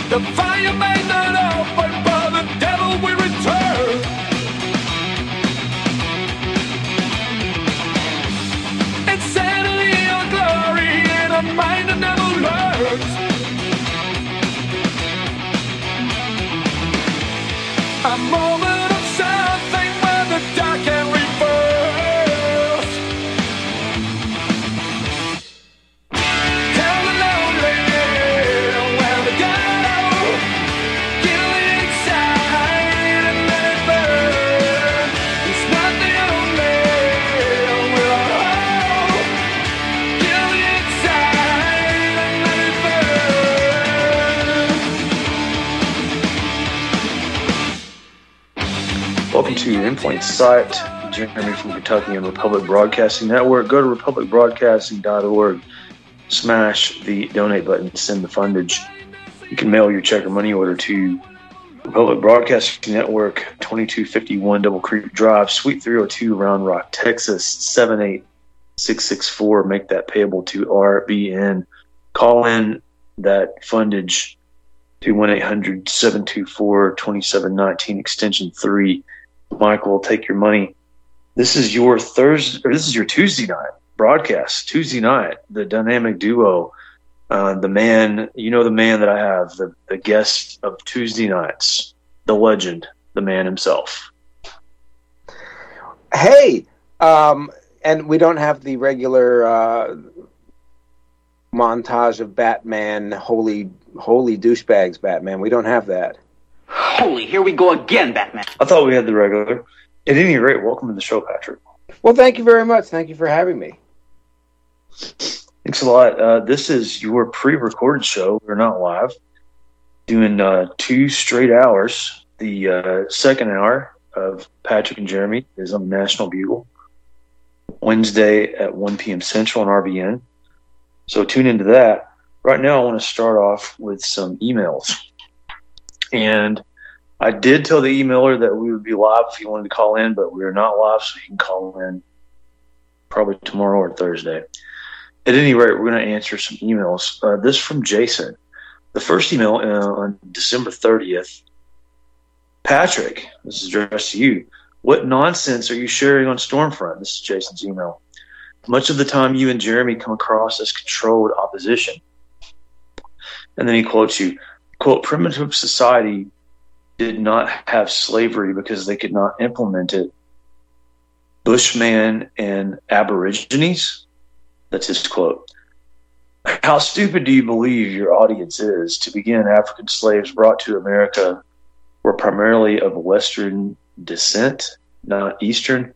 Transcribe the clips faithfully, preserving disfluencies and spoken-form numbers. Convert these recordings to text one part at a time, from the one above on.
The fire may not open, but the devil will return. Insanity or glory in a mind that never learns. A moment of something where the dark can reverse. Tell the lonely where to go. Kill the inside and let it burn. It's not the only will hold. Kill the inside and let it burn. Welcome to In Plain Sight. Jeremy from Kentucky and Republic Broadcasting Network. Go to republic broadcasting dot org. Smash the donate button. Send the fundage. You can mail your check or money order to Republic Broadcasting Network, twenty-two fifty-one Double Creek Drive, Suite three oh two, Round Rock, Texas, seven eight six six four. Make that payable to R B N. Call in that fundage to one eight hundred seven two four two seven one nine, extension three. Michael will take your money. This is your Thursday, or this is your Tuesday night broadcast. Tuesday night, the dynamic duo, uh, the man, you know, the man that I have, the, the guest of Tuesday nights, the legend, the man himself. Hey, um, and we don't have the regular uh, montage of Batman, holy, holy douchebags, Batman. We don't have that. Holy, here we go again, Batman. I thought we had the regular. At any rate, welcome to the show, Patrick. Well, thank you very much. Thank you for having me. Thanks a lot. Uh, this is your pre-recorded show. We're not live. Doing uh, two straight hours. The uh, second hour of Patrick and Jeremy is on the National Bugle. Wednesday at one p.m. Central on R B N. So tune into that. Right now, I want to start off with some emails. And I did tell the emailer that we would be live if he wanted to call in, but we are not live, so he can call in probably tomorrow or Thursday. At any rate, we're going to answer some emails. Uh, this from Jason. The first email uh, on December thirtieth. Patrick, this is addressed to you. What nonsense are you sharing on Stormfront? This is Jason's email. Much of the time you and Jeremy come across as controlled opposition. And then he quotes you. Quote, primitive society did not have slavery because they could not implement it. Bushman and Aborigines? That's his quote. How stupid do you believe your audience is? To begin, African slaves brought to America were primarily of Western descent, not Eastern.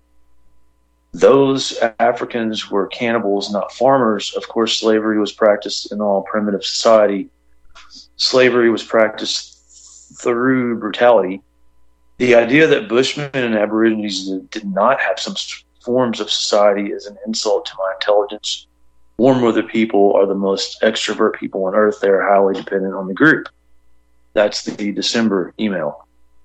Those Africans were cannibals, not farmers. Of course, slavery was practiced in all primitive society. Slavery was practiced through brutality. The idea that Bushmen and Aborigines did not have some forms of society is an insult to my intelligence. Warm weather people are the most extrovert people on earth. They are highly dependent on the group. That's the December email.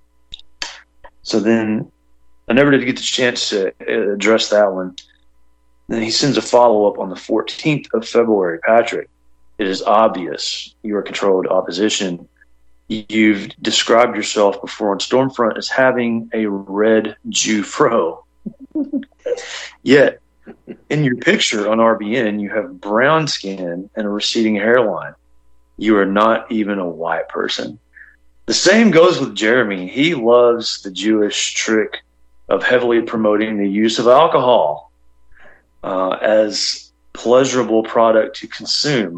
So then I never did get the chance to address that one. Then he sends a follow-up on the fourteenth of February. Patrick, it is obvious you are controlled opposition. You've described yourself before on Stormfront as having a red Jew fro. Yet, in your picture on R B N, you have brown skin and a receding hairline. You are not even a white person. The same goes with Jeremy. He loves the Jewish trick of heavily promoting the use of alcohol uh, as pleasurable product to consume.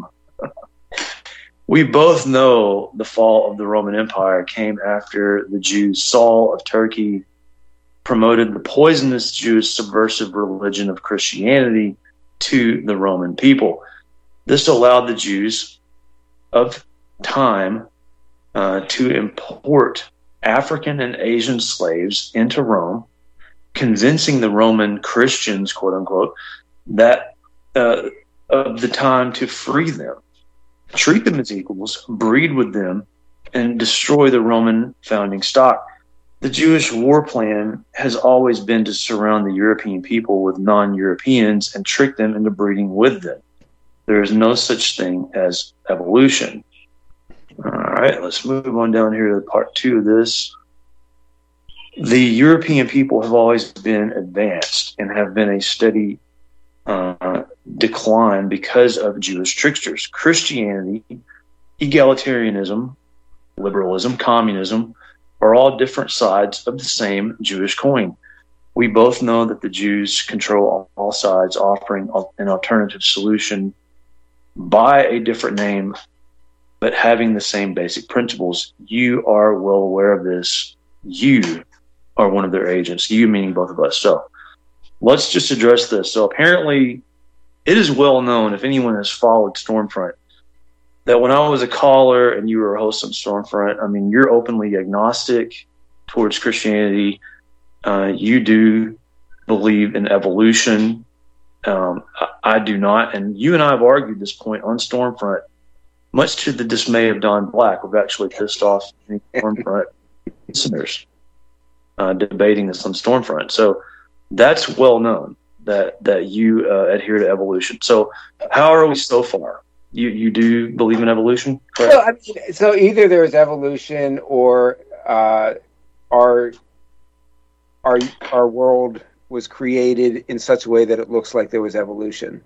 We both know the fall of the Roman Empire came after the Jew Saul of Turkey promoted the poisonous Jewish subversive religion of Christianity to the Roman people. This allowed the Jews of time uh, to import African and Asian slaves into Rome, convincing the Roman Christians, quote unquote, that uh, of the time to free them, treat them as equals, breed with them, and destroy the Roman founding stock. The Jewish war plan has always been to surround the European people with non-Europeans and trick them into breeding with them. There is no such thing as evolution. Uh, right, let's move on down here to part two of this. The European people have always been advanced and have been a steady uh, decline because of Jewish tricksters. Christianity, egalitarianism, liberalism, communism are all different sides of the same Jewish coin. We both know that the Jews control all sides, offering an alternative solution by a different name, but having the same basic principles. You are well aware of this. You are one of their agents, you meaning both of us. So let's just address this. So apparently it is well known, if anyone has followed Stormfront, that when I was a caller and you were a host on Stormfront, I mean, you're openly agnostic towards Christianity. Uh, you do believe in evolution. Um, I, I do not. And you and I have argued this point on Stormfront, much to the dismay of Don Black. We've actually pissed off any Stormfront listeners uh, debating this on Stormfront. So that's well known that that you uh, adhere to evolution. So how are we so far? You you do believe in evolution, correct? Well, I mean, so either there is evolution or uh, our our our world was created in such a way that it looks like there was evolution.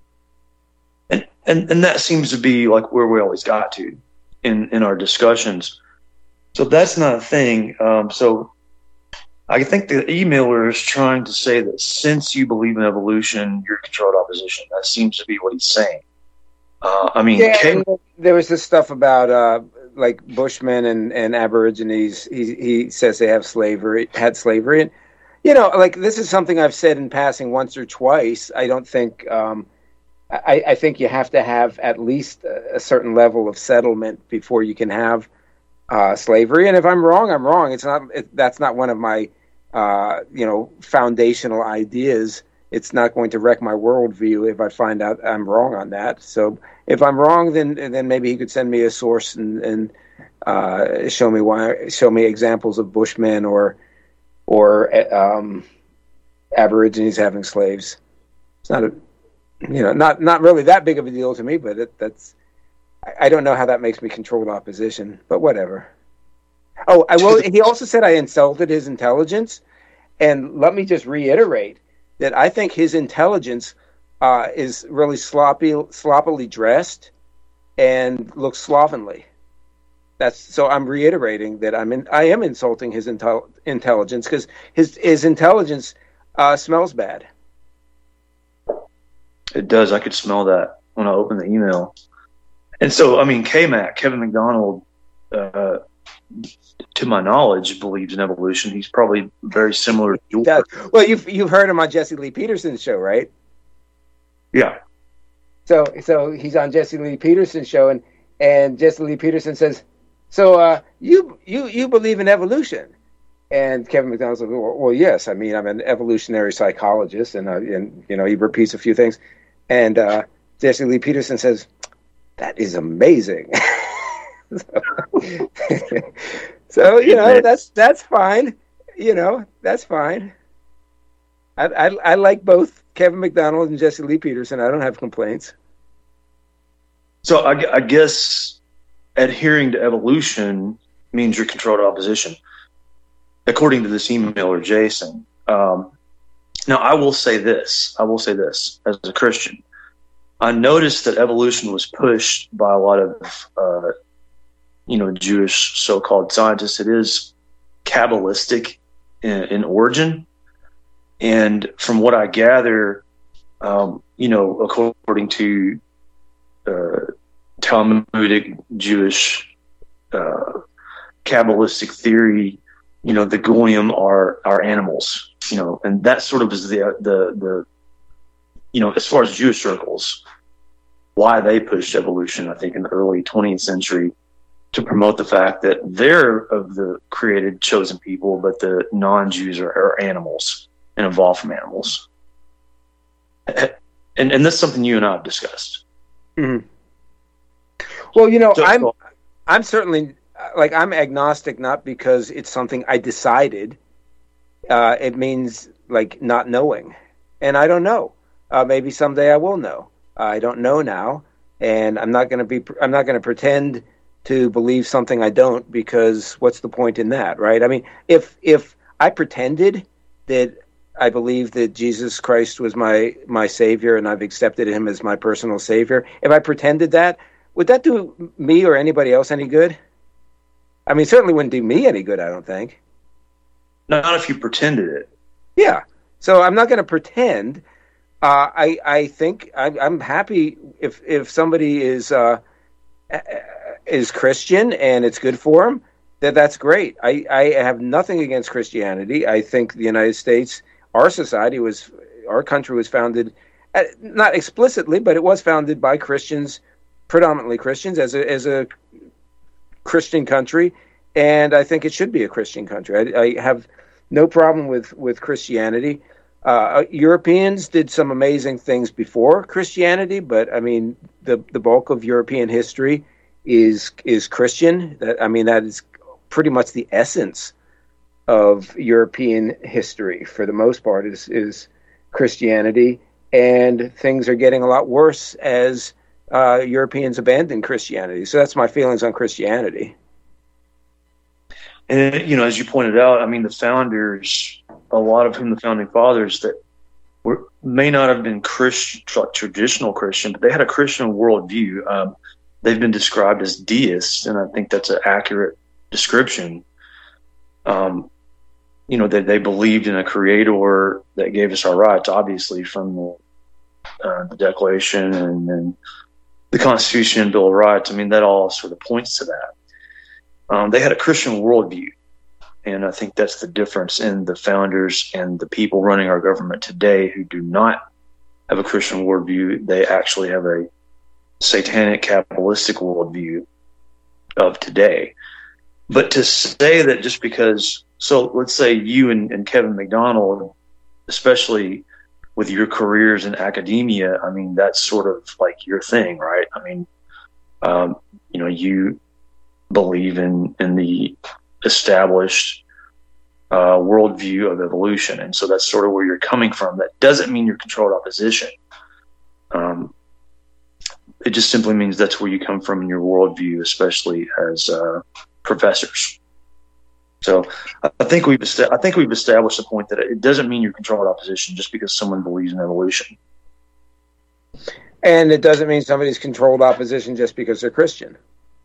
And and, and that seems to be like where we always got to in, in our discussions. So that's not a thing. Um, so I think the emailer is trying to say that since you believe in evolution, you're controlled opposition. That seems to be what he's saying. Uh, I mean, yeah, K- there was this stuff about uh, like Bushmen and, and Aborigines. He he says they have slavery, had slavery, and you know, like this is something I've said in passing once or twice. I don't think um, I, I think you have to have at least a, a certain level of settlement before you can have uh, slavery. And if I'm wrong, I'm wrong. It's not. It, that's not one of my uh, you know foundational ideas. It's not going to wreck my worldview if I find out I'm wrong on that. So if I'm wrong, then then maybe he could send me a source and, and uh, show me why, show me examples of Bushmen or or um, Aborigines having slaves. It's not a you know not not really that big of a deal to me, but it, that's I, I don't know how that makes me controlled opposition. But whatever. Oh, I will. He also said I insulted his intelligence, and let me just reiterate that I think his intelligence uh, is really sloppy, sloppily dressed and looks slovenly. That's so. I'm reiterating that I'm in, I am insulting his intel, intelligence because his his intelligence uh, smells bad. It does. I could smell that when I opened the email. And so, I mean, K MAC, Kevin McDonald, uh, to my knowledge, believes in evolution. He's probably very similar to you. Does. Well, you've you've heard him on Jesse Lee Peterson's show, right? Yeah. So so he's on Jesse Lee Peterson's show, and, and Jesse Lee Peterson says, "So uh, you you you believe in evolution?" And Kevin McDonald's like, well, well, yes. I mean, I'm an evolutionary psychologist, and uh, and you know he repeats a few things, and uh, Jesse Lee Peterson says, "That is amazing." so, so you know that's that's fine. You know that's fine. I, I I like both Kevin McDonald and Jesse Lee Peterson. I don't have complaints. So I, I guess adhering to evolution means you're controlled opposition, according to this emailer, Jason. Um, now, I will say this. I will say this as a Christian. I noticed that evolution was pushed by a lot of, uh, you know, Jewish so-called scientists. It is Kabbalistic in, in origin. And from what I gather, um, you know, according to uh, Talmudic Jewish uh, Kabbalistic theory, you know, the goyim are are animals, you know, and that sort of is the the the you know, as far as Jewish circles, why they pushed evolution, I think, in the early twentieth century to promote the fact that they're of the created, chosen people, but the non-Jews are, are animals and evolved from animals. And and that's something you and I have discussed. Mm-hmm. Well, you know, So- I'm I'm certainly like I'm agnostic, not because it's something I decided. Uh, it means like not knowing, and I don't know. Uh, maybe someday I will know. I don't know now, and I'm not going to be. I'm not going to pretend to believe something I don't, because what's the point in that, right? I mean, if if I pretended that I believe that Jesus Christ was my my Savior and I've accepted him as my personal Savior, if I pretended that, would that do me or anybody else any good? I mean, certainly wouldn't do me any good, I don't think. Not if you pretended it. Yeah. So I'm not going to pretend. Uh, I I think I'm, I'm happy if if somebody is uh, is Christian and it's good for them, that that's great. I, I have nothing against Christianity. I think the United States, our society was, our country was founded, not explicitly, but it was founded by Christians, predominantly Christians, as a as a Christian country, and I think it should be a Christian country. I, I have no problem with with Christianity. Uh, Europeans did some amazing things before Christianity, but I mean, the the bulk of European history is is Christian. That, I mean, that is pretty much the essence of European history, for the most part, is is Christianity, and things are getting a lot worse as uh, Europeans abandon Christianity. So that's my feelings on Christianity. And, you know, as you pointed out, I mean, the founders, a lot of whom the founding fathers that were, may not have been Christian, traditional Christian, but they had a Christian worldview. Um, they've been described as deists, and I think that's an accurate description. Um, you know, that they believed in a creator that gave us our rights, obviously, from the, uh, the Declaration and, and the Constitution and Bill of Rights. I mean, that all sort of points to that. Um, they had a Christian worldview, and I think that's the difference in the founders and the people running our government today who do not have a Christian worldview. They actually have a satanic, capitalistic worldview of today. But to say that just because, so let's say you and, and Kevin McDonald, especially with your careers in academia, I mean, that's sort of like your thing, right? I mean, um, you know, you believe in, in the established uh, worldview of evolution. And so that's sort of where you're coming from. That doesn't mean you're controlled opposition. Um, it just simply means that's where you come from in your worldview, especially as uh, professors. So I think we've est- I think we've established the point that it doesn't mean you're controlled opposition just because someone believes in evolution. And it doesn't mean somebody's controlled opposition just because they're Christian.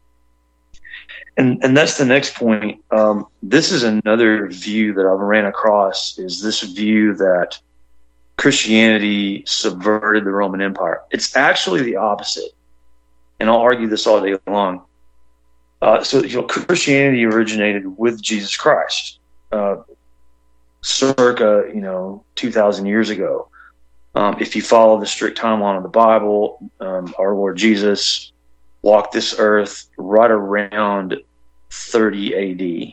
And and that's the next point. Um, this is another view that I've ran across, is this view that Christianity subverted the Roman Empire. It's actually the opposite. And I'll argue this all day long. Uh, so, you know, Christianity originated with Jesus Christ, uh, circa, you know, two thousand years ago. Um, if you follow the strict timeline of the Bible, um, our Lord Jesus walked this earth right around thirty A D.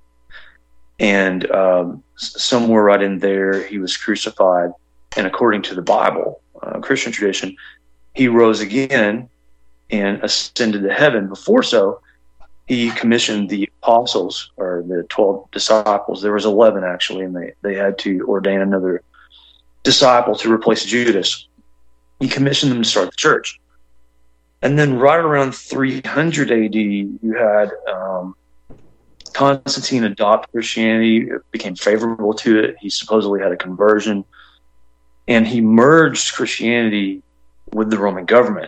And um, somewhere right in there, he was crucified. And according to the Bible, uh, Christian tradition, he rose again and ascended to heaven. Before so, he commissioned the apostles, or the twelve disciples. There was eleven, actually, and they, they had to ordain another disciple to replace Judas. He commissioned them to start the church. And then right around three hundred A D, you had um, Constantine adopt Christianity, became favorable to it. He supposedly had a conversion, and he merged Christianity with the Roman government,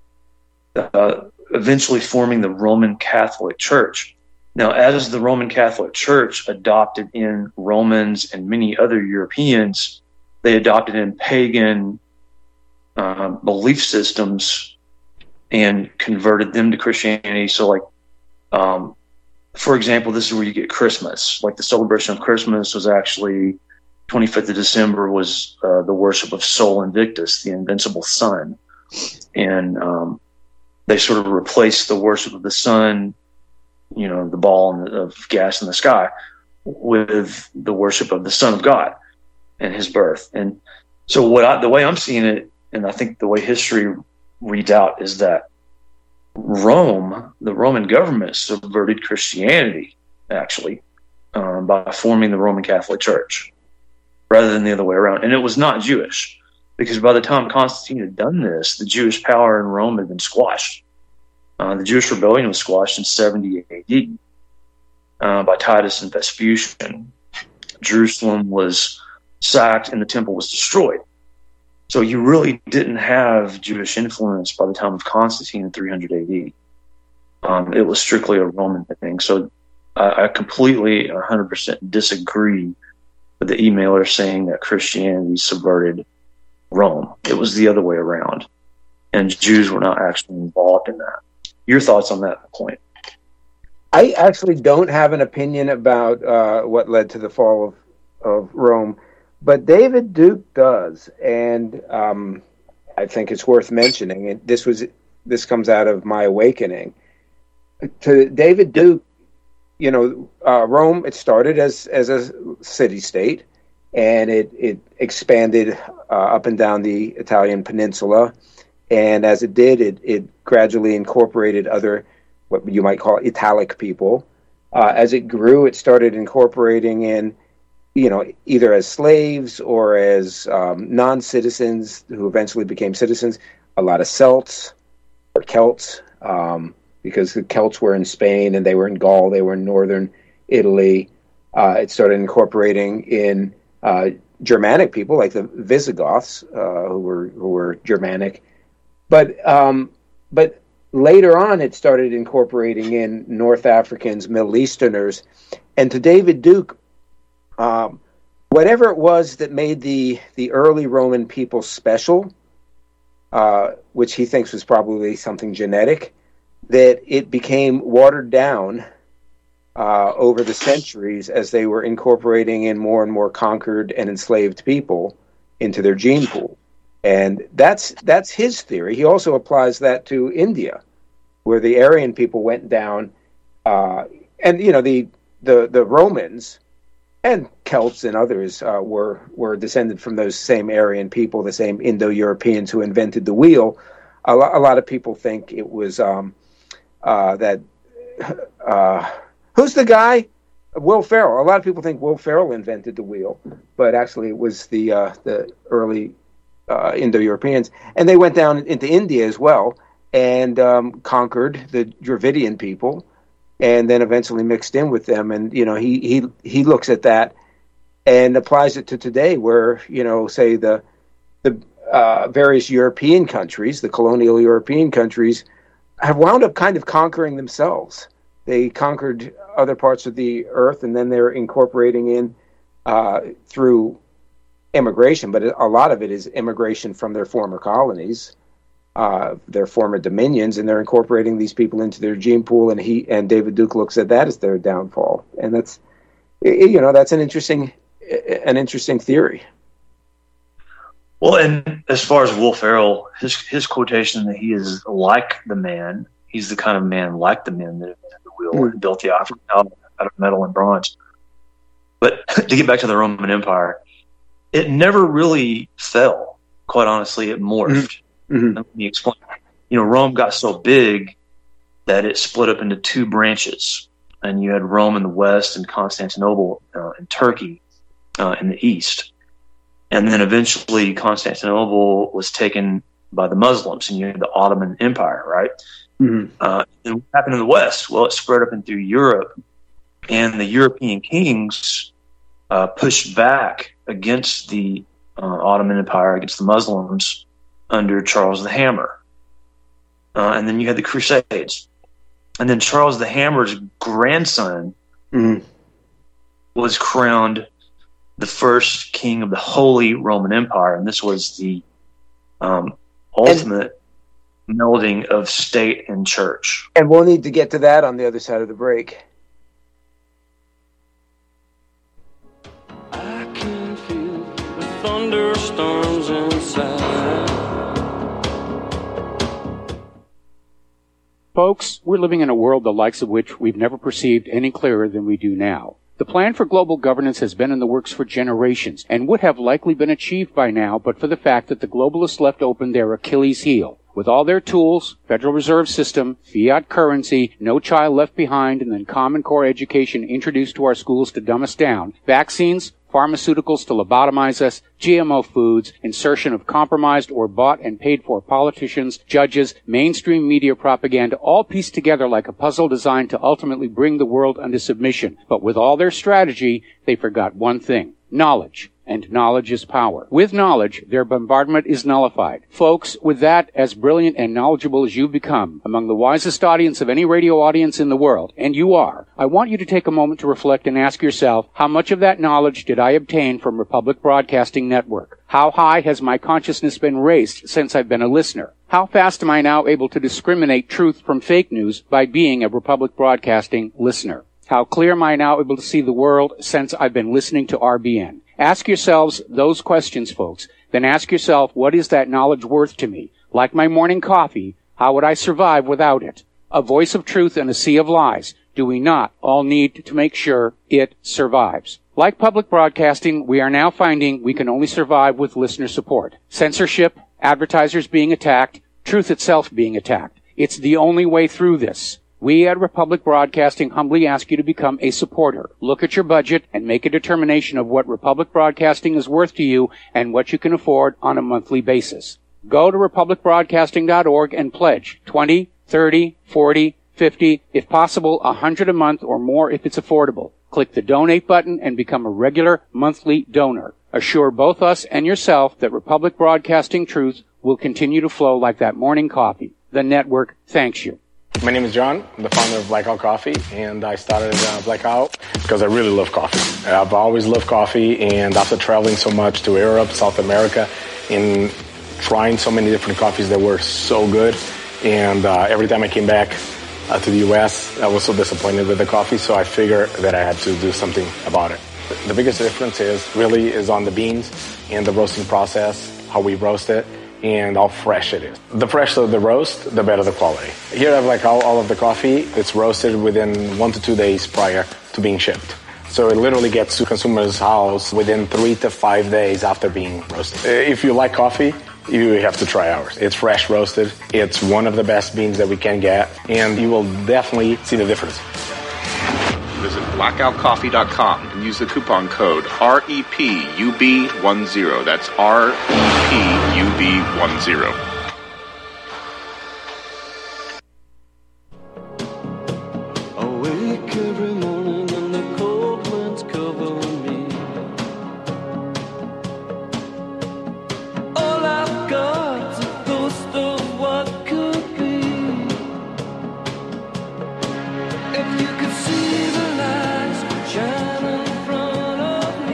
uh, eventually forming the Roman Catholic Church. Now, as the Roman Catholic Church adopted in Romans and many other Europeans, they adopted in pagan uh, belief systems and converted them to Christianity. So, like, um, for example, this is where you get Christmas. Like, the celebration of Christmas was actually twenty-fifth of December was uh, the worship of Sol Invictus, the invincible sun. And um, they sort of replaced the worship of the sun, you know, the ball of gas in the sky, with the worship of the Son of God and his birth. And so what I, the way I'm seeing it, and I think the way history reads out, is that Rome, the Roman government, subverted Christianity, actually, um, by forming the Roman Catholic Church, rather than the other way around. And it was not Jewish, because by the time Constantine had done this, the Jewish power in Rome had been squashed. Uh, the Jewish rebellion was squashed in seventy A D uh, by Titus and Vespasian. Jerusalem was sacked and the temple was destroyed. So you really didn't have Jewish influence by the time of Constantine in three hundred A D. Um, it was strictly a Roman thing. So I, I completely one hundred percent disagree with the emailer saying that Christianity subverted Rome. It was the other way around. And Jews were not actually involved in that. Your thoughts on that point? I actually don't have an opinion about uh, what led to the fall of, of Rome, but David Duke does, and um, I think it's worth mentioning. And this was this comes out of my awakening. To David Duke, you know, uh, Rome, it started as as a city-state, and it, it expanded uh, up and down the Italian peninsula. And as it did, it, it gradually incorporated other, what you might call Italic people. Uh, as it grew, it started incorporating in, you know, either as slaves or as um, non-citizens who eventually became citizens, a lot of Celts or Celts, um, because the Celts were in Spain and they were in Gaul, they were in northern Italy. Uh, it started incorporating in uh, Germanic people like the Visigoths, uh, who were who were Germanic. But um, but later on, it started incorporating in North Africans, Middle Easterners, and to David Duke, um, whatever it was that made the the early Roman people special, uh, which he thinks was probably something genetic, that it became watered down uh, over the centuries as they were incorporating in more and more conquered and enslaved people into their gene pool. And that's that's his theory. He also applies that to India, where the Aryan people went down, uh, and you know the, the the Romans and Celts and others uh, were were descended from those same Aryan people, the same Indo-Europeans who invented the wheel. A, lo- a lot of people think it was um, uh, that. Uh, who's the guy? Will Ferrell. A lot of people think Will Ferrell invented the wheel, but actually it was the uh, the early. Uh, Indo-Europeans, and they went down into India as well and um, conquered the Dravidian people, and then eventually mixed in with them. And you know, he he he looks at that and applies it to today, where you know, say the the uh, various European countries, the colonial European countries, have wound up kind of conquering themselves. They conquered other parts of the earth, and then they're incorporating in uh, through. Immigration, but a lot of it is immigration from their former colonies, uh, their former dominions, and they're incorporating these people into their gene pool. And he and David Duke looks at that as their downfall, and that's you know that's an interesting an interesting theory. Well, and as far as Will Ferrell, his his quotation that he is like the man, he's the kind of man like the men that invented the wheel mm. and built the African out of metal and bronze. But to get back to the Roman Empire. It never really fell, quite honestly. It morphed. Mm-hmm. Let me explain. You know, Rome got so big that it split up into two branches. And you had Rome in the west and Constantinople uh, in Turkey uh, in the east. And then eventually Constantinople was taken by the Muslims, and you had the Ottoman Empire, right? Mm-hmm. Uh, and what happened in the west? Well, it spread up into Europe, and the European kings uh, pushed back against the uh, Ottoman Empire, against the Muslims under Charles the Hammer. Uh, and then you had the Crusades. And then Charles the Hammer's grandson mm-hmm. was crowned the first king of the Holy Roman Empire. And this was the um, ultimate and, melding of state and church. And we'll need to get to that on the other side of the break. Thunderstorms inside. Folks, we're living in a world the likes of which we've never perceived any clearer than we do now. The plan for global governance has been in the works for generations and would have likely been achieved by now but for the fact that the globalists left open their Achilles heel. With all their tools, Federal Reserve System, fiat currency, no child left behind, and then Common Core education introduced to our schools to dumb us down, vaccines, pharmaceuticals to lobotomize us, G M O foods, insertion of compromised or bought and paid for politicians, judges, mainstream media propaganda, all pieced together like a puzzle designed to ultimately bring the world under submission. But with all their strategy, they forgot one thing: knowledge. And knowledge is power. With knowledge, their bombardment is nullified. Folks, with that, as brilliant and knowledgeable as you've become, among the wisest audience of any radio audience in the world, and you are, I want you to take a moment to reflect and ask yourself, how much of that knowledge did I obtain from Republic Broadcasting Network? How high has my consciousness been raised since I've been a listener? How fast am I now able to discriminate truth from fake news by being a Republic Broadcasting listener? How clear am I now able to see the world since I've been listening to R B N? Ask yourselves those questions, folks. Then ask yourself, what is that knowledge worth to me? Like my morning coffee, how would I survive without it? A voice of truth in a sea of lies. Do we not all need to make sure it survives? Like public broadcasting, we are now finding we can only survive with listener support. Censorship, advertisers being attacked, truth itself being attacked. It's the only way through this. We at Republic Broadcasting humbly ask you to become a supporter. Look at your budget and make a determination of what Republic Broadcasting is worth to you and what you can afford on a monthly basis. Go to republic broadcasting dot org and pledge twenty, thirty, forty, fifty, if possible one hundred a month or more if it's affordable. Click the donate button and become a regular monthly donor. Assure both us and yourself that Republic Broadcasting truth will continue to flow like that morning coffee. The network thanks you. My name is John. I'm the founder of Blackout Coffee, and I started uh, Blackout because I really love coffee. I've always loved coffee, and after traveling so much to Europe, South America, and trying so many different coffees that were so good, and uh, every time I came back uh, to the U S, I was so disappointed with the coffee, so I figured that I had to do something about it. The biggest difference is really is on the beans and the roasting process, how we roast it, and how fresh it is. The fresher the roast, the better the quality. Here I have like all, all of the coffee. It's roasted within one to two days prior to being shipped. So it literally gets to consumer's house within three to five days after being roasted. If you like coffee, you have to try ours. It's fresh roasted. It's one of the best beans that we can get, and you will definitely see the difference. Visit blackout coffee dot com and use the coupon code R E P U B ten. That's R E P U B ten. Awake every morning and the cold winds covering me. All I've got's a ghost of what could be. If you could see the lights shine in front of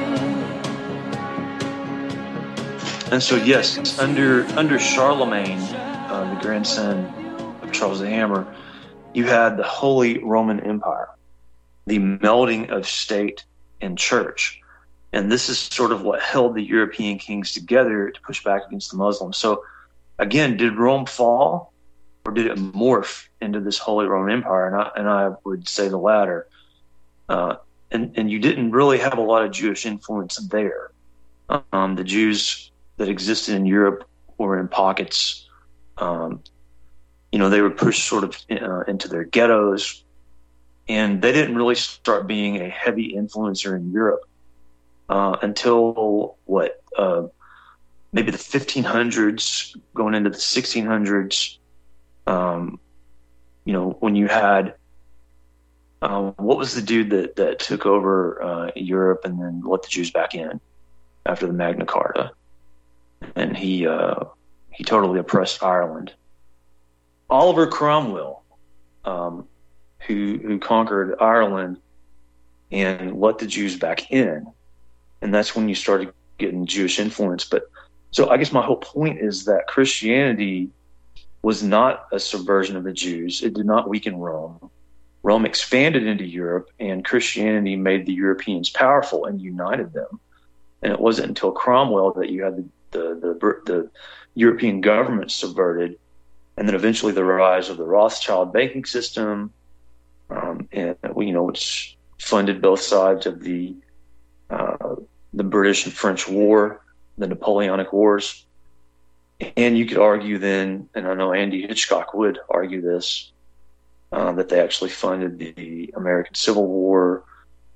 me. And so, yes, under under Charlemagne, uh, the grandson of Charles the Hammer, you had the Holy Roman Empire, the melding of state and church. And this is sort of what held the European kings together to push back against the Muslims. So, again, did Rome fall, or did it morph into this Holy Roman Empire? And I, and I would say the latter. Uh, and, and you didn't really have a lot of Jewish influence there. Um, the Jews that existed in Europe were in pockets. Um, you know, they were pushed sort of uh, into their ghettos, and they didn't really start being a heavy influencer in Europe uh, until what, uh, maybe the fifteen hundreds, going into the sixteen hundreds. Um, you know, when you had, uh, what was the dude that, that took over uh, Europe and then let the Jews back in after the Magna Carta? And he uh, he totally oppressed Ireland. Oliver Cromwell, um, who who conquered Ireland and let the Jews back in, and that's when you started getting Jewish influence. But so I guess my whole point is that Christianity was not a subversion of the Jews. It did not weaken Rome. Rome expanded into Europe, and Christianity made the Europeans powerful and united them. And it wasn't until Cromwell that you had the the the, the European government subverted, and then eventually the rise of the Rothschild banking system, um, and you know, which funded both sides of the uh, the British and French War, the Napoleonic Wars. And you could argue then, and I know Andy Hitchcock would argue this, uh, that they actually funded the American Civil War,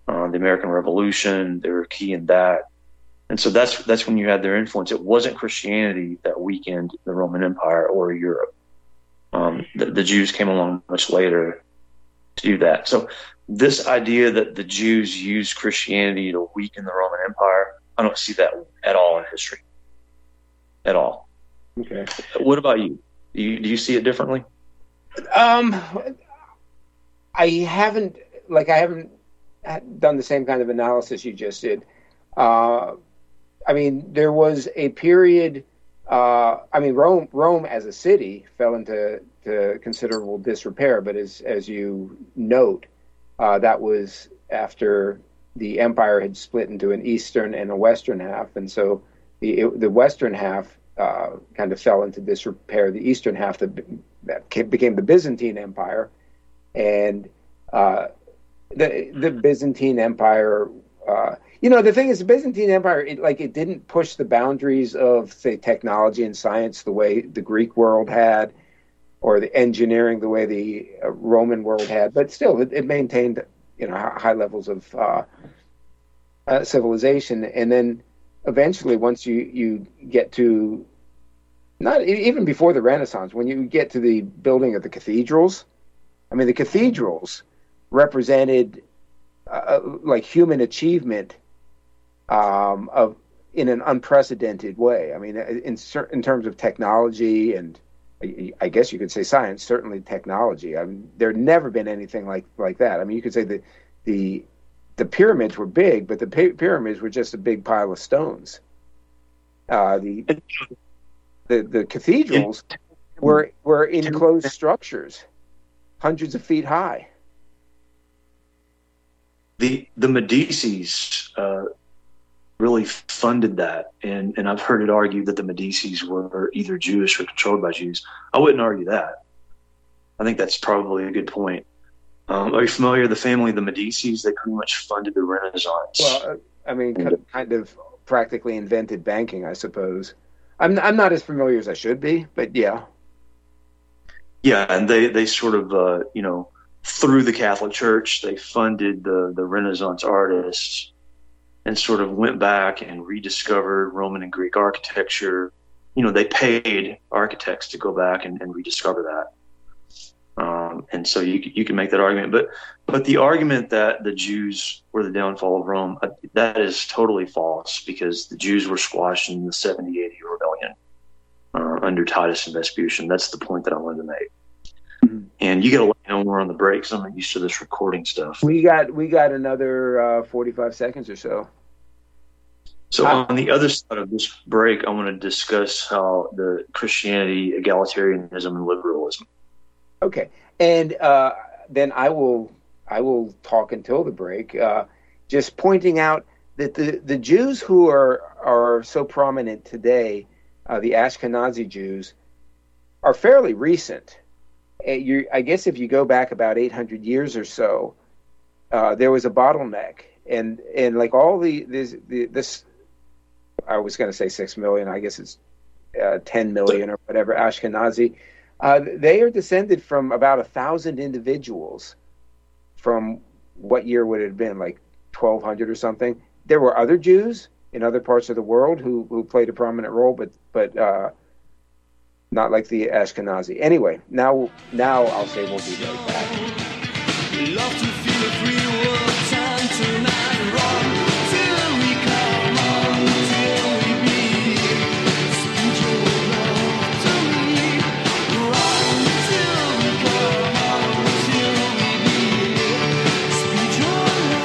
uh, the American Revolution. They were key in that. And so that's that's when you had their influence. It wasn't Christianity that weakened the Roman Empire or Europe. Um, the, the Jews came along much later to do that. So this idea that the Jews used Christianity to weaken the Roman Empire, I don't see that at all in history. At all. Okay. What about you? Do you, do you see it differently? Um, I haven't, like, I haven't done the same kind of analysis you just did. Uh, I mean, there was a period. Uh, I mean, Rome, Rome as a city fell into to considerable disrepair. But as as you note, uh, that was after the empire had split into an eastern and a western half, and so the it, the western half uh, kind of fell into disrepair. The eastern half that, that became the Byzantine Empire, and uh, the the Byzantine Empire. Uh, You know, the thing is, the Byzantine Empire, it, like, it didn't push the boundaries of, say, technology and science the way the Greek world had, or the engineering the way the uh, Roman world had. But still, it, it maintained, you know, high levels of uh, uh, civilization. And then eventually, once you, you get to, not even before the Renaissance, when you get to the building of the cathedrals, I mean, the cathedrals represented, uh, like, human achievement Um, of in an unprecedented way. I mean, in in terms of technology and I guess you could say science, certainly technology. I mean, there had never been anything like like that. I mean, you could say the the the pyramids were big, but the pyramids were just a big pile of stones. Uh, the the the cathedrals were were enclosed structures, hundreds of feet high. The the Medicis uh, really funded that, and, and I've heard it argued that the Medicis were either Jewish or controlled by Jews. I wouldn't argue that. I think that's probably a good point. Um, are you familiar with the family of the Medicis? They pretty much funded the Renaissance. Well, I mean, kind of practically invented banking, I suppose. I'm I'm not as familiar as I should be, but yeah. Yeah, and they, they sort of, uh, you know, through the Catholic Church, they funded the, the Renaissance artists and sort of went back and rediscovered Roman and Greek architecture. You know, they paid architects to go back and, and rediscover that. Um, and so you you can make that argument. But but the argument that the Jews were the downfall of Rome, uh, that is totally false, because the Jews were squashed in the seventy A D rebellion uh, under Titus and Vespasian. That's the point that I wanted to make. Mm-hmm. And you got to let me know more on the breaks. I'm not used to this recording stuff. We got we got another uh, forty-five seconds or so. So on the other side of this break, I want to discuss how the Christianity, egalitarianism, and liberalism. Okay, and uh, then I will I will talk until the break, uh, just pointing out that the, the Jews who are are so prominent today, uh, the Ashkenazi Jews, are fairly recent. Uh, you, I guess if you go back about eight hundred years or so, uh, there was a bottleneck, and and like all the this the, this. I was going to say six million. I guess it's uh, ten million or whatever, Ashkenazi. Uh, they are descended from about a thousand individuals from what year would it have been, like twelve hundred or something. There were other Jews in other parts of the world who, who played a prominent role, but but uh, not like the Ashkenazi. Anyway, now now I'll say we'll be right back. We love to feel a free world, time to not run till we come on, till we be. Speak your love to me, run till we come on, till we be. Speak your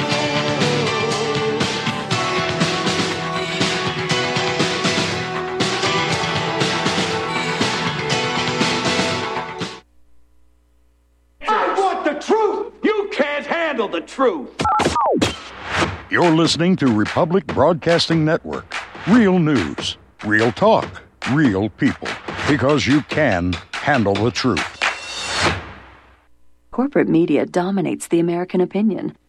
I want the truth! You can't handle the truth! You're listening to Republic Broadcasting Network. Real news, real talk, real people. Because you can handle the truth. Corporate media dominates the American opinion.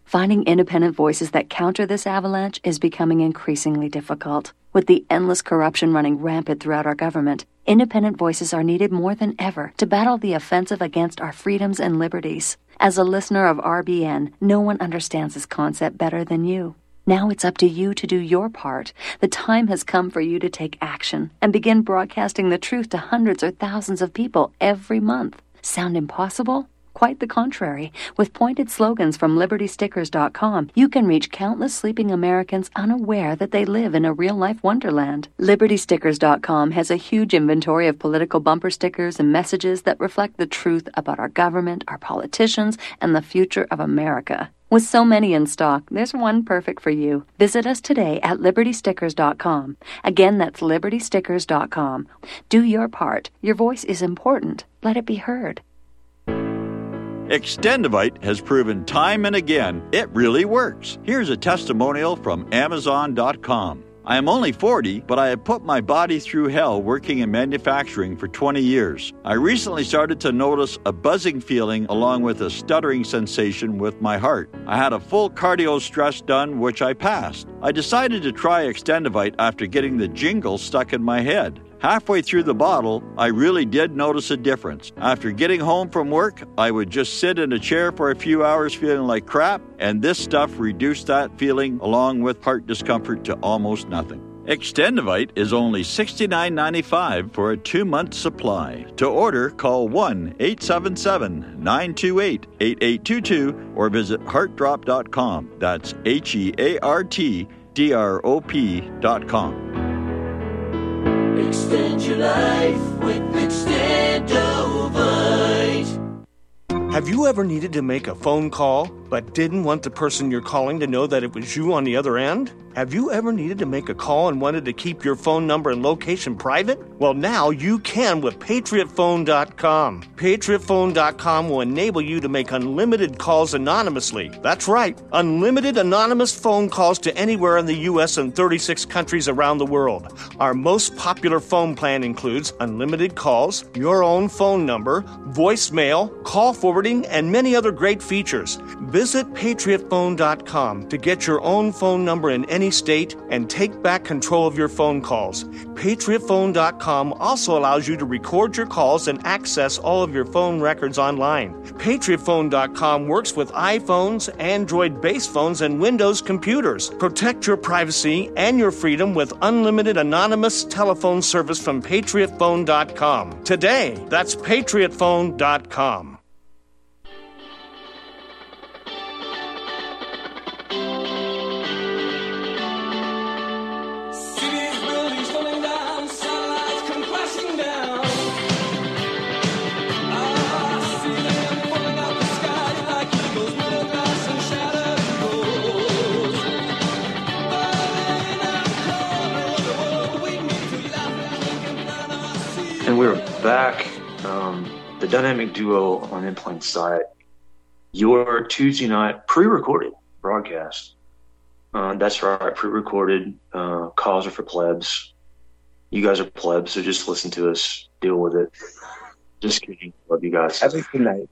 Finding independent voices that counter this avalanche is becoming increasingly difficult. With the endless corruption running rampant throughout our government, independent voices are needed more than ever to battle the offensive against our freedoms and liberties. As a listener of R B N, no one understands this concept better than you. Now it's up to you to do your part. The time has come for you to take action and begin broadcasting the truth to hundreds or thousands of people every month. Sound impossible? Quite the contrary. With pointed slogans from Liberty Stickers dot com, you can reach countless sleeping Americans unaware that they live in a real-life wonderland. Liberty Stickers dot com has a huge inventory of political bumper stickers and messages that reflect the truth about our government, our politicians, and the future of America. With so many in stock, there's one perfect for you. Visit us today at Liberty Stickers dot com. Again, that's Liberty Stickers dot com. Do your part. Your voice is important. Let it be heard. Extendivite has proven time and again it really works. Here's a testimonial from Amazon dot com. I am only forty, but I have put my body through hell working in manufacturing for twenty years. I recently started to notice a buzzing feeling along with a stuttering sensation with my heart. I had a full cardio stress done, which I passed. I decided to try Extendivite after getting the jingle stuck in my head. Halfway through the bottle, I really did notice a difference. After getting home from work, I would just sit in a chair for a few hours feeling like crap, and this stuff reduced that feeling along with heart discomfort to almost nothing. Extendivite is only sixty-nine ninety-five for a two-month supply. To order, call one eight seven seven, nine two eight, eight eight two two or visit heart drop dot com. That's H E A R T D R O P dot com. Extend your life with Extendovite. Have you ever needed to make a phone call but didn't want the person you're calling to know that it was you on the other end? Have you ever needed to make a call and wanted to keep your phone number and location private? Well, now you can with Patriot Phone dot com. Patriot Phone dot com will enable you to make unlimited calls anonymously. That's right, unlimited anonymous phone calls to anywhere in the U S and thirty-six countries around the world. Our most popular phone plan includes unlimited calls, your own phone number, voicemail, call forwarding, and many other great features. Visit Patriot Phone dot com to get your own phone number in any state and take back control of your phone calls. Patriot Phone dot com also allows you to record your calls and access all of your phone records online. Patriot Phone dot com works with iPhones, Android-based phones, and Windows computers. Protect your privacy and your freedom with unlimited anonymous telephone service from Patriot Phone dot com. Today, that's Patriot Phone dot com. And we're back. Um, the dynamic duo on In Plain Sight. Your Tuesday night pre-recorded broadcast. Uh, that's right, pre-recorded. Uh, calls are for plebs. You guys are plebs, so just listen to us. Deal with it. Just kidding. Love you guys. At least good night.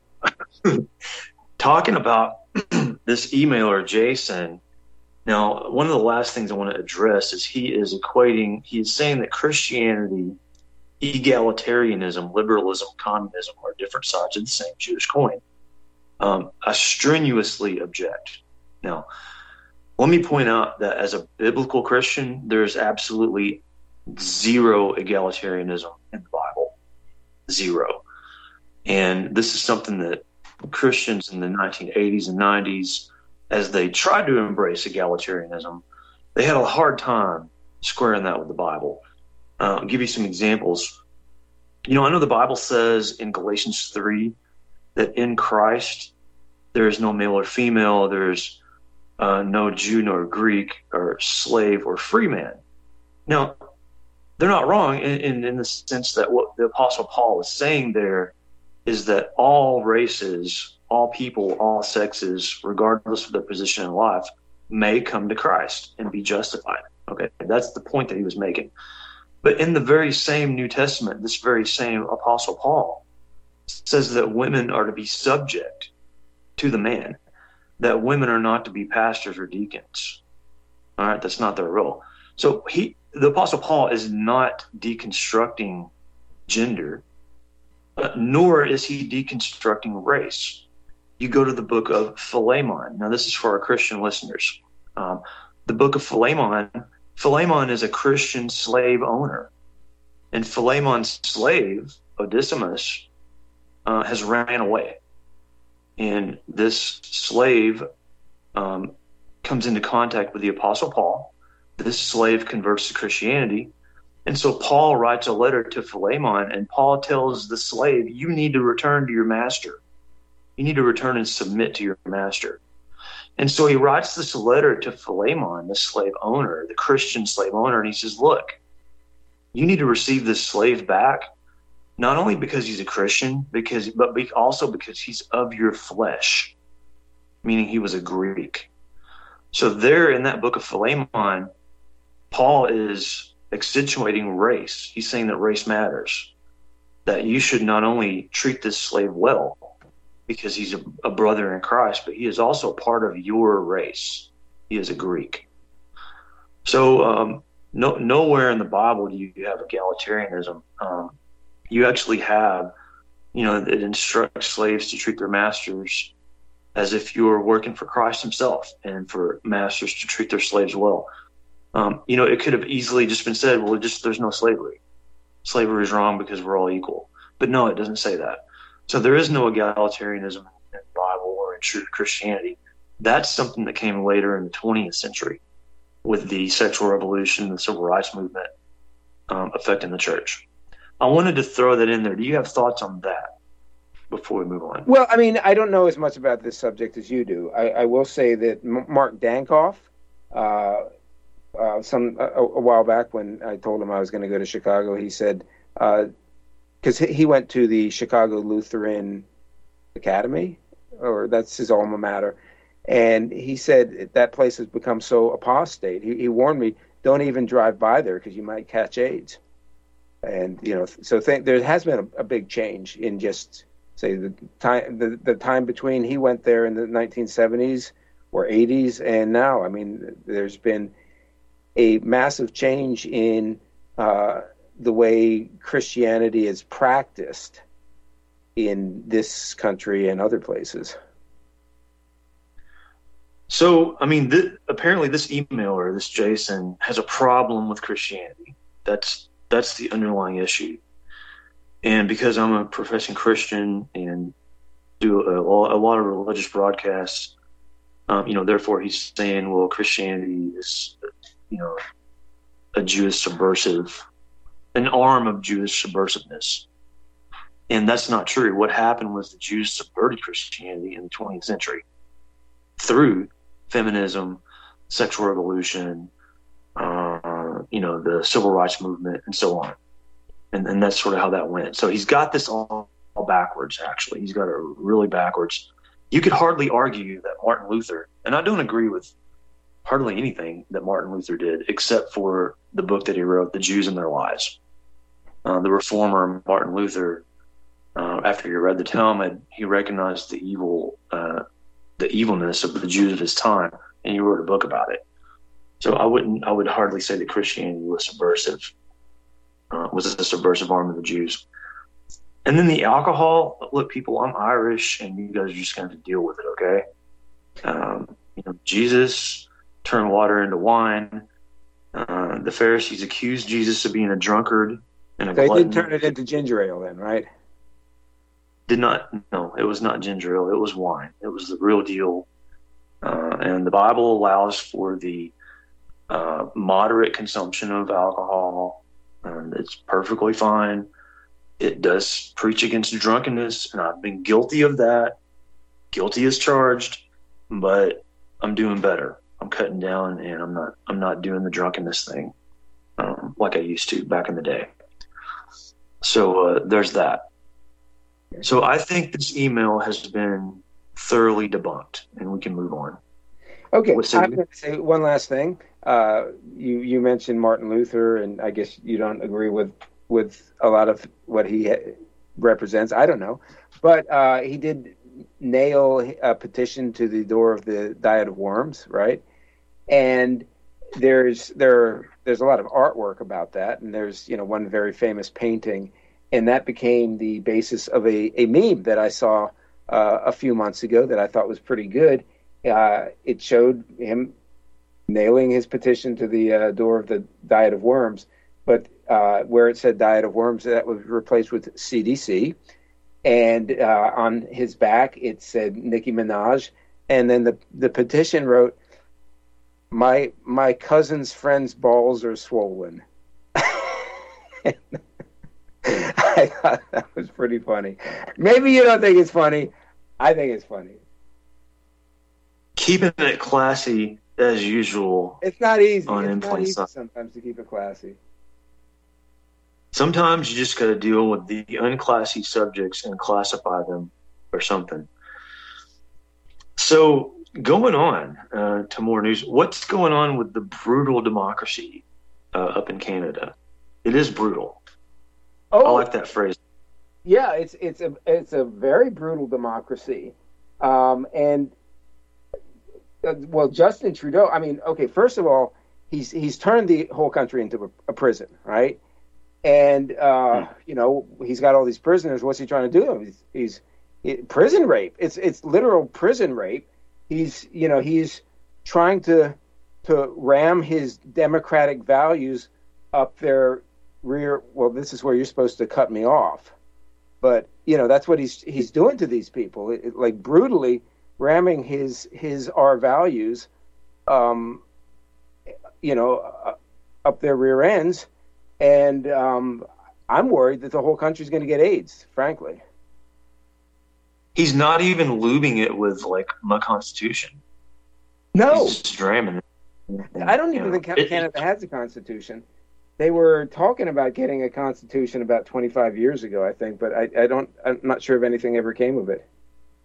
Talking about this emailer, Jason. Now, one of the last things I want to address is he is equating, he is saying that Christianity, egalitarianism, liberalism, communism are different sides of the same Jewish coin. Um, I strenuously object. Now, let me point out that as a biblical Christian, there's absolutely zero egalitarianism in the Bible. Zero. And this is something that Christians in the nineteen eighties and nineties, as they tried to embrace egalitarianism, they had a hard time squaring that with the Bible. Uh, I'll give you some examples. You know, I know the Bible says in Galatians three that in Christ there is no male or female, there's uh, no Jew nor Greek or slave or free man. Now, they're not wrong in, in, in the sense that what the Apostle Paul is saying there is that all races, all people, all sexes, regardless of their position in life, may come to Christ and be justified. Okay, that's the point that he was making. But in the very same New Testament, this very same Apostle Paul says that women are to be subject to the man. that women are not to be pastors or deacons. All right, that's not their role. So he, the Apostle Paul, is not deconstructing gender, uh, nor is he deconstructing race. You go to the book of Philemon. Now, this is for our Christian listeners. Um, the book of Philemon, Philemon is a Christian slave owner. And Philemon's slave, Onesimus, uh, has ran away. And this slave um, comes into contact with the Apostle Paul. This slave converts to Christianity. And so Paul writes a letter to Philemon, and Paul tells the slave, you need to return to your master. You need to return and submit to your master. And so he writes this letter to Philemon, the slave owner, the Christian slave owner, and he says, look, you need to receive this slave back, not only because he's a Christian, because but also because he's of your flesh, meaning he was a Greek. So there in that book of Philemon, Paul is accentuating race. He's saying that race matters, that you should not only treat this slave well because he's a, a brother in Christ, but he is also part of your race. He is a Greek. So um, no, nowhere in the Bible do you have egalitarianism. Um, you actually have, you know, it instructs slaves to treat their masters as if you were working for Christ himself, and for masters to treat their slaves well. Um, you know, it could have easily just been said, well, just there's no slavery. Slavery is wrong because we're all equal. But no, it doesn't say that. So there is no egalitarianism in the Bible or in true Christianity. That's something that came later in the twentieth century with the sexual revolution, the civil rights movement um, affecting the church. I wanted to throw that in there. Do you have thoughts on that before we move on? Well, I mean, I don't know as much about this subject as you do. I, I will say that M- Mark Dankoff, uh, uh, some a, a while back when I told him I was going to go to Chicago, he said, because uh, he went to the Chicago Lutheran Academy, or that's his alma mater, and he said that place has become so apostate. He, he warned me, don't even drive by there because you might catch AIDS. And, you know, so th- there has been a, a big change in just, say, the time the, the time between he went there in the nineteen seventies or eighties and now. I mean, there's been a massive change in uh, the way Christianity is practiced in this country and other places. So, I mean, th- apparently this emailer, this Jason, has a problem with Christianity. That's that's the underlying issue. And because I'm a professing Christian and do a, a lot of religious broadcasts, um, you know, therefore he's saying, well, Christianity is, you know, a Jewish subversive, an arm of Jewish subversiveness. And that's not true. What happened was the Jews subverted Christianity in the twentieth century through feminism, sexual revolution, uh, you know, the civil rights movement, and so on. And, and that's sort of how that went. So he's got this all, all backwards, actually. He's got it really backwards. You could hardly argue that Martin Luther, and I don't agree with hardly anything that Martin Luther did, except for the book that he wrote, The Jews and Their Lies. Uh, the reformer Martin Luther, uh, after he read the Talmud, he recognized the evil, uh, the evilness of the Jews of his time, and he wrote a book about it. So I wouldn't, I would hardly say that Christianity was subversive, uh, was a subversive arm of the Jews. And then the alcohol, look, people, I'm Irish, and you guys are just going to have to deal with it, okay? Um, you know, Jesus turned water into wine. Uh, the Pharisees accused Jesus of being a drunkard and a They glutton. did turn it into ginger ale then, right? Did not, no, it was not ginger ale. It was wine. It was the real deal. Uh, and the Bible allows for the uh, moderate consumption of alcohol, and it's perfectly fine. It does preach against drunkenness, and I've been guilty of that, guilty as charged, but I'm doing better. I'm cutting down, and I'm not I'm not doing the drunkenness thing um, like I used to back in the day. So uh, there's that. So I think this email has been thoroughly debunked, and we can move on. Okay, What's I'm it- going to say one last thing. Uh, you you mentioned Martin Luther, and I guess you don't agree with with a lot of what he represents. I don't know, but uh, he did nail a petition to the door of the Diet of Worms, right? And there's there there's a lot of artwork about that, and there's you know one very famous painting, and that became the basis of a, a meme that I saw uh, a few months ago that I thought was pretty good. Uh, it showed him nailing his petition to the uh, door of the Diet of Worms, but uh, where it said Diet of Worms, that was replaced with C D C. And uh, on his back, it said Nicki Minaj. And then the, the petition wrote, my my cousin's friend's balls are swollen. I thought that was pretty funny. Maybe you don't think it's funny. I think it's funny. Keeping it classy as usual. It's not easy. On It's not easy Side. sometimes to keep it classy. Sometimes you just got to deal with the unclassy subjects and classify them or something. So going on uh, to more news, what's going on with the brutal democracy uh, up in Canada? It is brutal. Oh, I like that phrase. Yeah, it's it's a it's a very brutal democracy, um, and uh, well, Justin Trudeau. I mean, okay, first of all, he's he's turned the whole country into a, a prison, right? And uh, hmm. you know, he's got all these prisoners. What's he trying to do? He's, he's it, prison rape. It's it's literal prison rape. He's you know he's trying to to ram his democratic values up their rear. Well, this is where you're supposed to cut me off. But you know that's what he's he's doing to these people, it, it, like brutally ramming his his our values, um, you know, uh, up their rear ends, and um, I'm worried that the whole country's going to get AIDS. Frankly, he's not even lubing it with like my Constitution. No, he's just ramming it. I don't even you think know, Canada it, has a Constitution. They were talking about getting a constitution about twenty-five years ago, I think, but I, I don't. I'm not sure if anything ever came of it.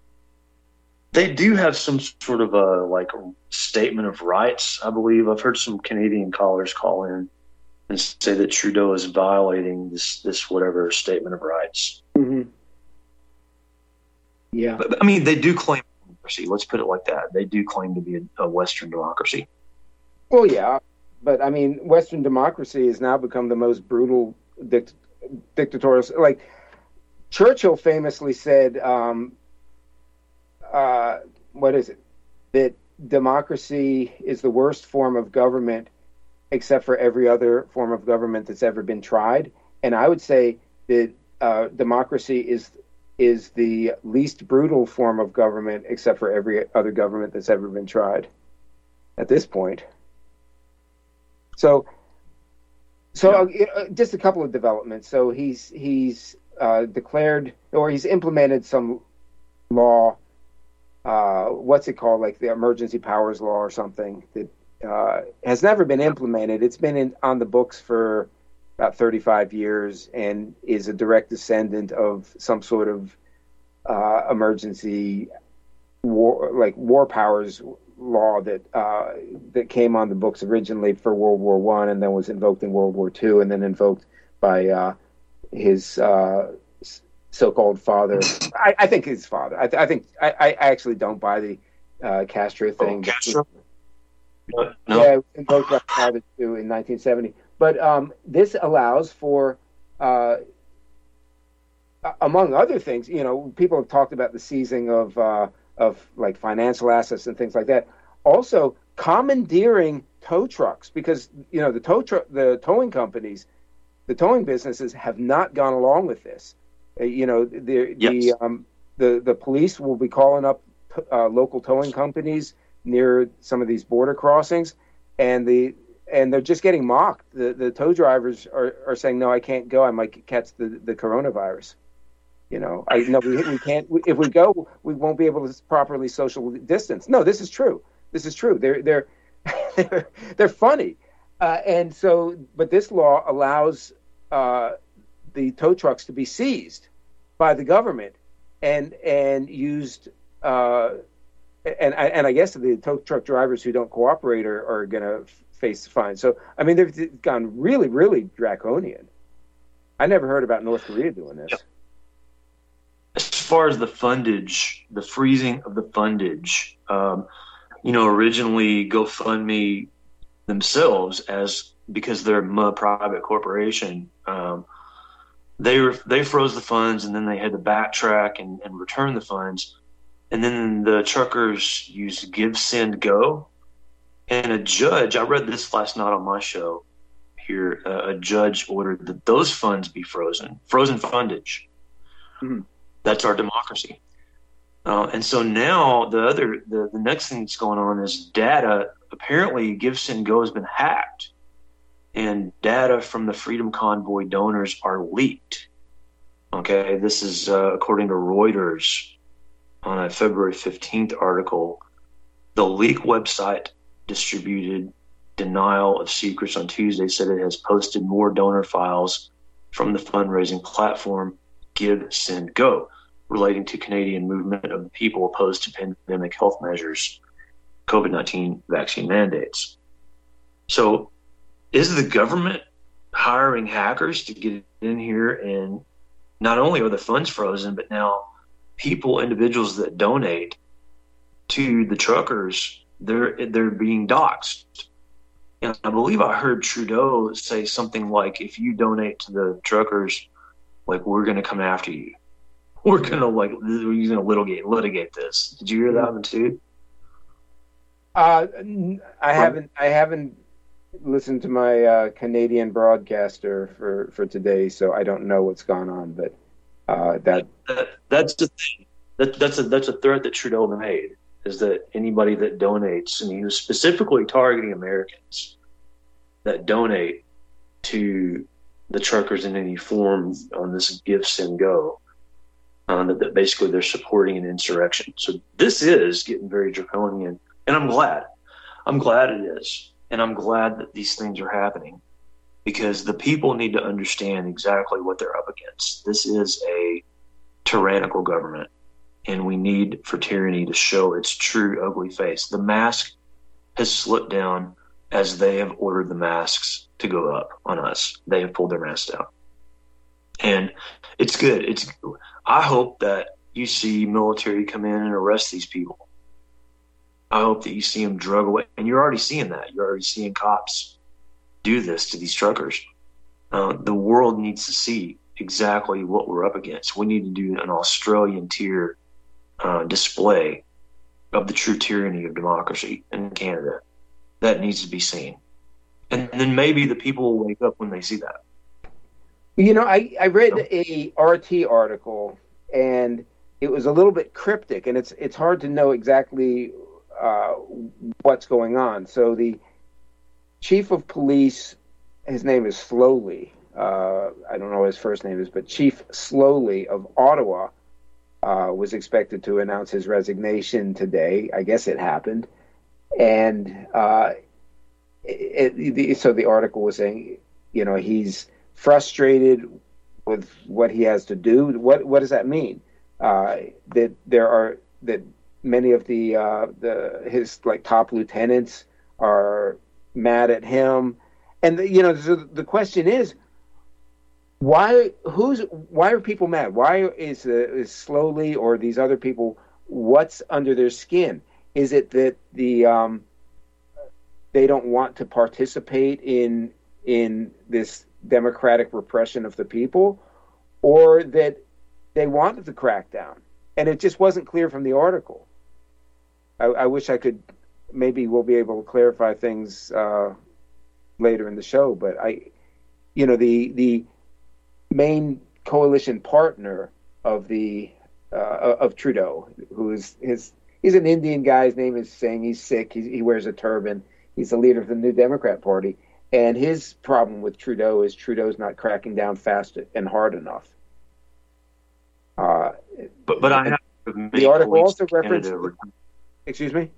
They do have some sort of a like statement of rights, I believe. I've heard some Canadian callers call in and say that Trudeau is violating this this whatever statement of rights. Mm-hmm. Yeah, but, I mean, they do claim democracy. Let's put it like that. They do claim to be a, a Western democracy. Well, yeah. But, I mean, Western democracy has now become the most brutal dict- dictatorial. Like, Churchill famously said, um, uh, what is it? That democracy is the worst form of government except for every other form of government that's ever been tried. And I would say that uh, democracy is is the least brutal form of government except for every other government that's ever been tried at this point. So, so yeah. uh, just a couple of developments. So he's he's uh, declared, or he's implemented some law. Uh, what's it called? Like the emergency powers law or something that uh, has never been implemented. It's been in, on the books for about thirty-five years and is a direct descendant of some sort of uh, emergency war, like war powers law that uh, that came on the books originally for World War One, and then was invoked in World War Two, and then invoked by uh, his uh, so-called father. I, I think his father. I, I think I, I actually don't buy the uh, Castro thing. Oh, Castro? No. Yeah, it was invoked by father too in nineteen seventy. But um, this allows for, uh, among other things, you know, people have talked about the seizing of. Uh, of like financial assets and things like that. Also commandeering tow trucks, because, you know, the tow truck, the towing companies, the towing businesses have not gone along with this. Uh, you know, the, yes. the, um, the, the police will be calling up uh, local towing companies near some of these border crossings, and the, and they're just getting mocked. The, the tow drivers are, are saying, no, I can't go. I might catch the, the coronavirus. You know, I know we, we can't. We, if we go, we won't be able to properly social distance. No, this is true. This is true. They're they're they're, they're funny, uh, and so. But this law allows uh, the tow trucks to be seized by the government and and used. Uh, and and I guess the tow truck drivers who don't cooperate are, are going to face fines. So I mean, they've gone really, really draconian. I never heard about North Korea doing this. Yep. As far as the fundage, the freezing of the fundage, um, you know, originally GoFundMe themselves, as because they're a private corporation, um, they were, they froze the funds, and then they had to backtrack and, and return the funds. And then the truckers used Give, Send, Go. And a judge, I read this last night on my show here, uh, a judge ordered that those funds be frozen, frozen fundage. Mm-hmm. That's our democracy. Uh, and so now the other, the, the next thing that's going on is data. Apparently, Give, Send, Go has been hacked, and data from the Freedom Convoy donors are leaked. Okay, this is uh, according to Reuters on a February fifteenth article. The leak website distributed Denial of Secrets on Tuesday said it has posted more donor files from the fundraising platform Give, Send, Go, relating to Canadian movement of the people opposed to pandemic health measures, COVID nineteen vaccine mandates. So is the government hiring hackers to get in here, and not only are the funds frozen, but now people, individuals that donate to the truckers, they're they're being doxxed. And I believe I heard Trudeau say something like, if you donate to the truckers, like, we're going to come after you. We're going to, like, we're going to litigate, litigate this. Did you hear that one too? Uh, I haven't, I haven't listened to my uh, Canadian broadcaster for, for today, so I don't know what's gone on, but uh, that, that that's the thing. That, that's a, that's a threat that Trudeau made, is that anybody that donates, and he was specifically targeting Americans that donate to the truckers in any form on this Give, Send, Go, um, that, that basically they're supporting an insurrection. So this is getting very draconian, and I'm glad. I'm glad it is, and I'm glad that these things are happening, because the people need to understand exactly what they're up against. This is a tyrannical government, and we need for tyranny to show its true ugly face. The mask has slipped down as they have ordered the masks to go up on us. They have pulled their masks down. And it's good. It's. I hope that you see military come in and arrest these people. I hope that you see them drug away. And you're already seeing that. You're already seeing cops do this to these truckers. Uh, the world needs to see exactly what we're up against. We need to do an Australian tier Uh, display of the true tyranny of democracy in Canada. That needs to be seen. And then maybe the people will wake up when they see that. You know, I, I read a R T article, and it was a little bit cryptic, and it's it's hard to know exactly uh, what's going on. So the chief of police, his name is Slowly. Uh, I don't know what his first name is, but Chief Slowly of Ottawa Uh, was expected to announce his resignation today. I guess it happened. And uh, it, it, so the article was saying, you know, he's frustrated with what he has to do. What what does that mean? Uh, that there are that many of the uh, the his like top lieutenants are mad at him, and the, you know, so the question is, Why? Who's? Why are people mad? Why is, uh, is Slowly or these other people? What's under their skin? Is it that the um, they don't want to participate in in this democratic repression of the people, or that they wanted the crackdown? And it just wasn't clear from the article. I, I wish I could. Maybe we'll be able to clarify things uh, later in the show. But I, you know, the the. main coalition partner of the uh, of Trudeau, who is his he's an Indian guy. His name is Singh. He's sick. He's, he wears a turban. He's the leader of the New Democrat Party, and his problem with Trudeau is Trudeau's not cracking down fast and hard enough. Uh, but but I have the article also referenced. Excuse me.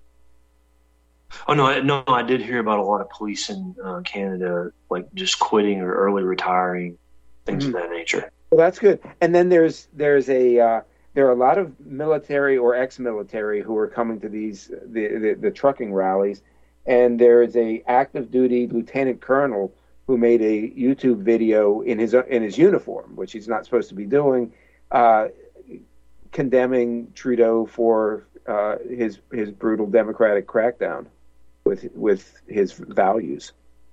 Oh no, I, no, I did hear about a lot of police in uh, Canada, like just quitting or early retiring. Things mm-hmm. of that nature. Well, that's good. And then there's there's a uh, there are a lot of military or ex-military who are coming to these the, the the trucking rallies, and there is a active duty lieutenant colonel who made a YouTube video in his in his uniform, which he's not supposed to be doing, uh, condemning Trudeau for uh, his his brutal democratic crackdown with with his values.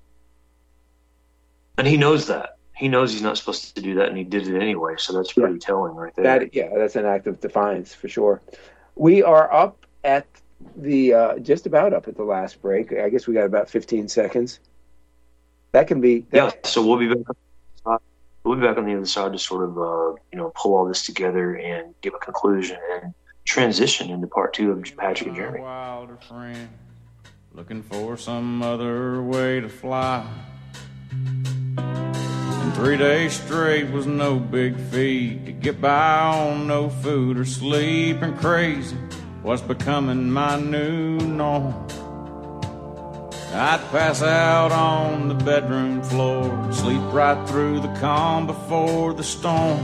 And he knows that. He knows he's not supposed to do that, and he did it anyway. So that's pretty yeah. telling, right there. That yeah, that's an act of defiance for sure. We are up at the uh, just about up at the last break. I guess we got about fifteen seconds. That can be that, yeah. So we'll be back. We'll be back on the other side to sort of uh, you know pull all this together and give a conclusion and transition into part two of Patrick and Jeremy. Wilder friend, looking for some other way to fly. And three days straight was no big feat to get by on no food or sleep, and crazy was becoming my new norm. I'd pass out on the bedroom floor, sleep right through the calm before the storm.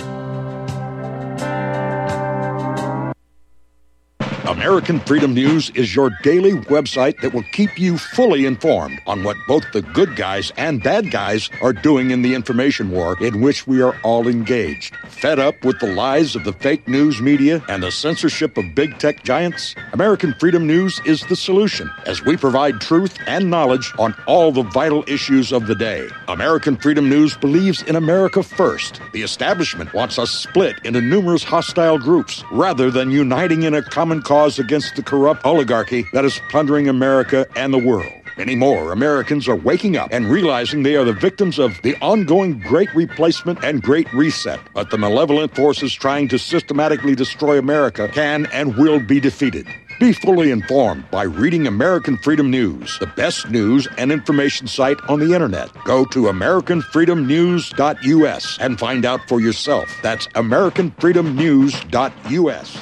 American Freedom News is your daily website that will keep you fully informed on what both the good guys and bad guys are doing in the information war in which we are all engaged. Fed up with the lies of the fake news media and the censorship of big tech giants? American Freedom News is the solution, as we provide truth and knowledge on all the vital issues of the day. American Freedom News believes in America first. The establishment wants us split into numerous hostile groups rather than uniting in a common cause against the corrupt oligarchy that is plundering America and the world. Many more Americans are waking up and realizing they are the victims of the ongoing Great Replacement and Great Reset. But the malevolent forces trying to systematically destroy America can and will be defeated. Be fully informed by reading American Freedom News, the best news and information site on the internet. Go to American Freedom News dot U S and find out for yourself. That's American Freedom News dot U S.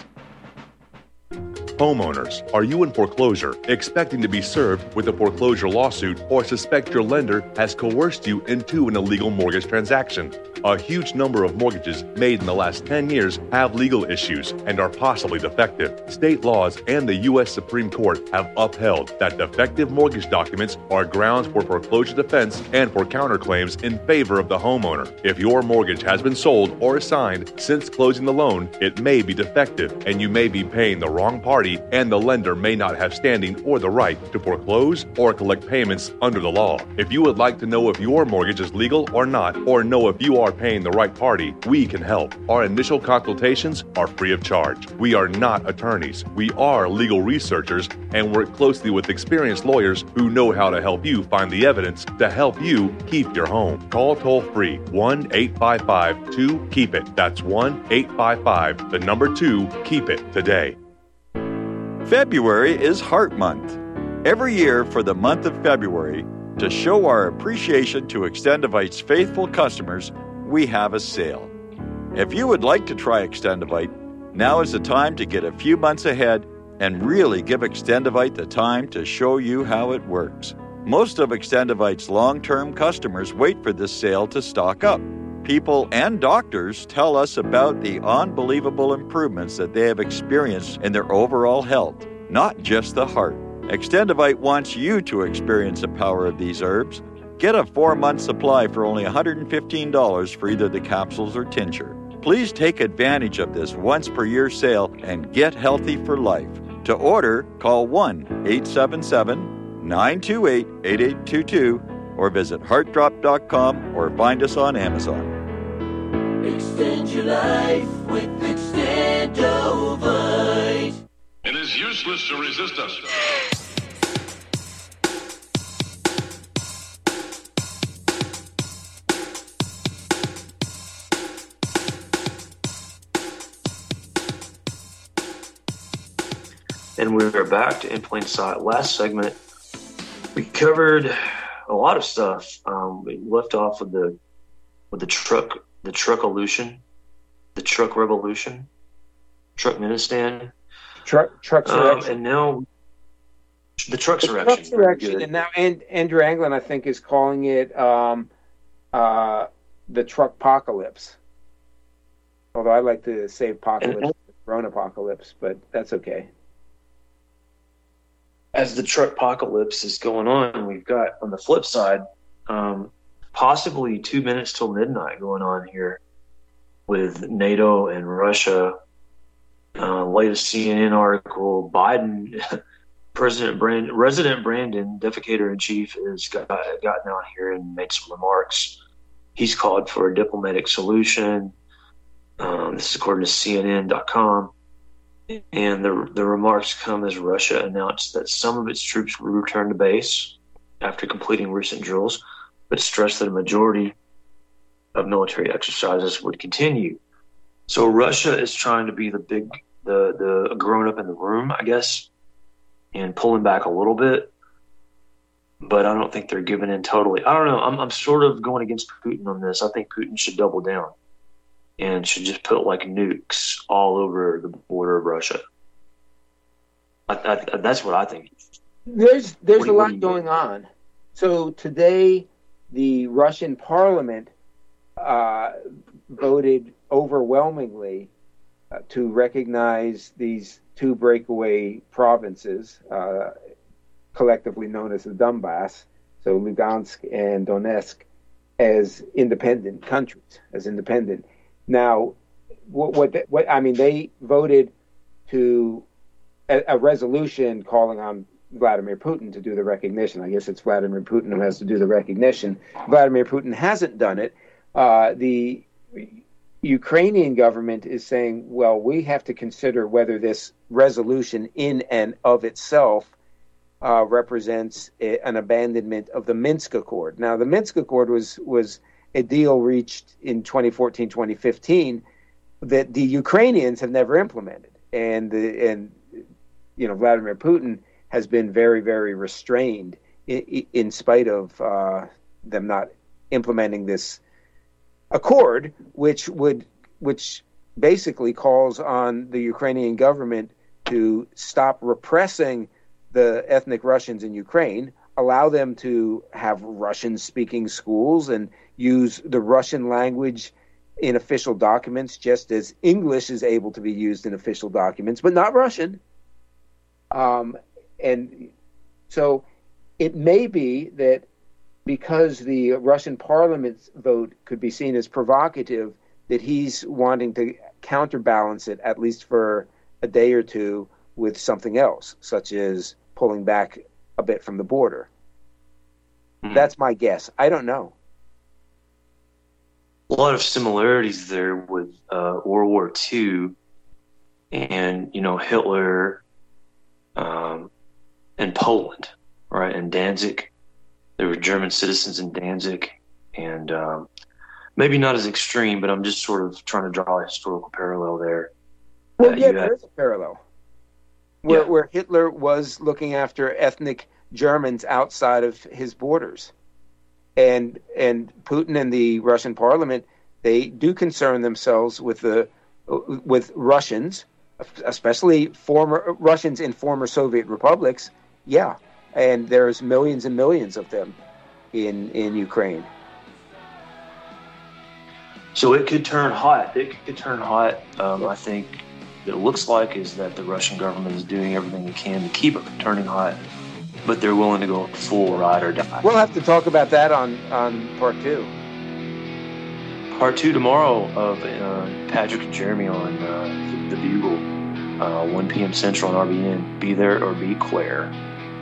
Homeowners, are you in foreclosure, expecting to be served with a foreclosure lawsuit, or suspect your lender has coerced you into an illegal mortgage transaction? A huge number of mortgages made in the last ten years have legal issues and are possibly defective. State laws and the U S Supreme Court have upheld that defective mortgage documents are grounds for foreclosure defense and for counterclaims in favor of the homeowner. If your mortgage has been sold or assigned since closing the loan, it may be defective and you may be paying the wrong party, and the lender may not have standing or the right to foreclose or collect payments under the law. If you would like to know if your mortgage is legal or not, or know if you are paying the right party, we can help. Our initial consultations are free of charge. We are not attorneys. We are legal researchers and work closely with experienced lawyers who know how to help you find the evidence to help you keep your home. Call toll-free one eight five five two keep it. That's one eight five five, the number two, keep it today. February is Heart Month. Every year for the month of February, to show our appreciation to Extendivite's faithful customers, we have a sale. If you would like to try Extendivite, now is the time to get a few months ahead and really give Extendivite the time to show you how it works. Most of Extendivite's long-term customers wait for this sale to stock up. People and doctors tell us about the unbelievable improvements that they have experienced in their overall health, not just the heart. Extendivite wants you to experience the power of these herbs. Get a four-month supply for only one hundred fifteen dollars for either the capsules or tincture. Please take advantage of this once-per-year sale and get healthy for life. To order, call one eight seven seven nine two eight eight eight two two or visit heart drop dot com or find us on Amazon. Extend your life with Extendovite. It is useless to resist us. And we're back to In Plain Sight. Last segment, we covered a lot of stuff. Um, we left off with the with the truck, the truckolution, the truck revolution, Truckmenistan, truck truck um, and now the trucksurrection. The trucksurrection, and now and Andrew Anglin, I think, is calling it um, uh, the truckpocalypse. Although I like to say apocalypse, drone apocalypse, but that's okay. As the truckpocalypse is going on, we've got on the flip side, um, possibly two minutes till midnight going on here with NATO and Russia Uh, latest C N N article: Biden, President Brandon, Resident Brandon, defecator in chief, has got, gotten out here and made some remarks. He's called for a diplomatic solution. Um, this is according to C N N dot com. And the the remarks come as Russia announced that some of its troops will return to base after completing recent drills, but stressed that a majority of military exercises would continue. So Russia is trying to be the big, the the grown up in the room, I guess, and pulling back a little bit. But I don't think they're giving in totally. I don't know. I'm I'm sort of going against Putin on this. I think Putin should double down and should just put like nukes all over the border of Russia. I, I, that's what I think. There's there's What a do- what lot do you- going on. So today, the Russian parliament uh, voted overwhelmingly uh, to recognize these two breakaway provinces, uh, collectively known as the Donbass, so Lugansk and Donetsk, as independent countries, as independent. Now, what, what, the- what I mean, they voted to a, a resolution calling on Vladimir Putin to do the recognition. I guess it's Vladimir Putin who has to do the recognition. Vladimir Putin hasn't done it. Uh, the Ukrainian government is saying, well, we have to consider whether this resolution in and of itself uh, represents a, an abandonment of the Minsk Accord. Now, the Minsk Accord was was a deal reached in twenty fourteen, twenty fifteen that the Ukrainians have never implemented. And, the, and you know, Vladimir Putin has been very, very restrained in, in spite of uh, them not implementing this accord, which would, which basically calls on the Ukrainian government to stop repressing the ethnic Russians in Ukraine, allow them to have Russian-speaking schools and use the Russian language in official documents, just as English is able to be used in official documents, but not Russian. Um, and so it may be that because the Russian parliament's vote could be seen as provocative, that he's wanting to counterbalance it, at least for a day or two, with something else, such as pulling back a bit from the border. Hmm. That's my guess. I don't know. A lot of similarities there with uh, World War Two and, you know, Hitler um, and Poland, right, and Danzig. There were German citizens in Danzig, and um, maybe not as extreme, but I'm just sort of trying to draw a historical parallel there. Well, Uh, yeah, you there had- is a parallel. Where, Yeah. where Hitler was looking after ethnic Germans outside of his borders. And and Putin and the Russian parliament, they do concern themselves with the with Russians, especially former Russians in former Soviet republics. Yeah, and there's millions and millions of them in in Ukraine. So it could turn hot. It could turn hot. Um, I think it looks like is that the Russian government is doing everything it can to keep it from turning hot, but they're willing to go full ride or die. We'll have to talk about that on, on part two. Part two tomorrow of uh, Patrick and Jeremy on uh, The Bugle, uh, one p.m. Central on R B N. Be there or be queer.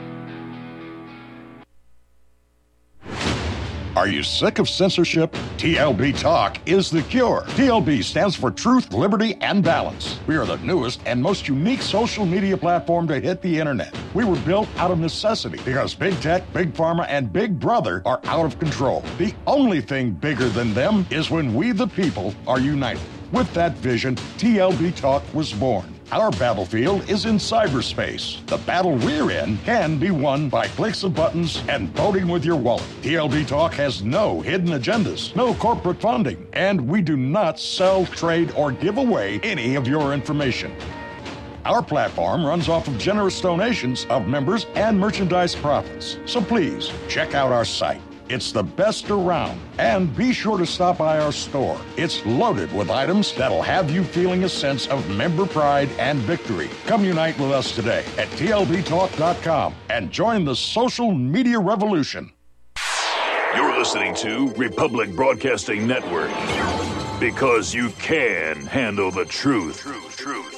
Are you sick of censorship? T L B Talk is the cure. T L B stands for Truth, Liberty, and Balance. We are the newest and most unique social media platform to hit the internet. We were built out of necessity because Big Tech, Big Pharma, and Big Brother are out of control. The only thing bigger than them is when we, the people, are united. With that vision, T L B Talk was born. Our battlefield is in cyberspace. The battle we're in can be won by clicks of buttons and voting with your wallet. T L B Talk has no hidden agendas, no corporate funding, and we do not sell, trade, or give away any of your information. Our platform runs off of generous donations of members and merchandise profits. So please, check out our site. It's the best around. And be sure to stop by our store. It's loaded with items that'll have you feeling a sense of member pride and victory. Come unite with us today at T L B talk dot com and join the social media revolution. You're listening to Republic Broadcasting Network. Because you can handle the truth. Truth, truth.